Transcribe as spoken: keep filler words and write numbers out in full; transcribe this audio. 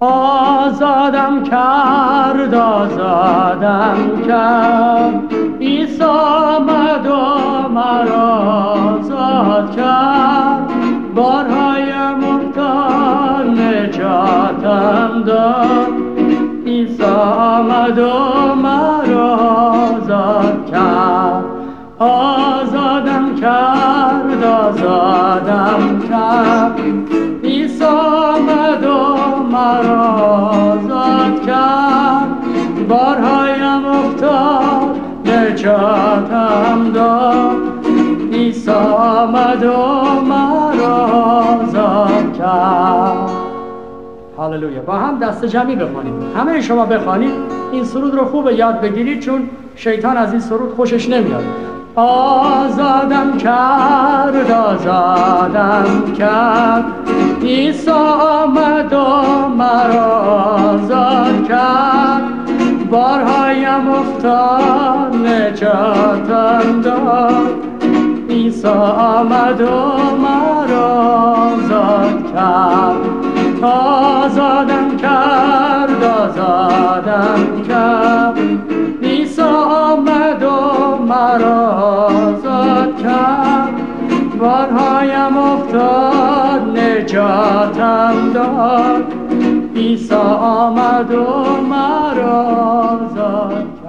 آزادم کرد آزادم کرد عیسی آمد و مرا آزاد کرد بارهای مفتان نجاتم داد عیسی آمد و مرا آزاد کرد آزادم کرد آزادم کرد عیسی آمد و مرا آزاد کرد بارهایم افتاد نجاتم داد عیسی آمد و مرا آزاد کرد. هاللویا. با هم دست جمعی بخوانیم. همه شما بخوانید. این سرود رو خوب یاد بگیرید چون شیطان از این سرود خوشش نمیاد. آزادم کرد آزادم کرد عیسی آمد و مرا آزاد کرد بارهایم افتاد نجاتم داد عیسی آمد و مرا آزاد کرد آزادم کرد آزادم کرد عیسی آمد و مرا آزاد کرد بارهایم افتاد نجاتم داد عیسی آمد و مرا آزاد کرد.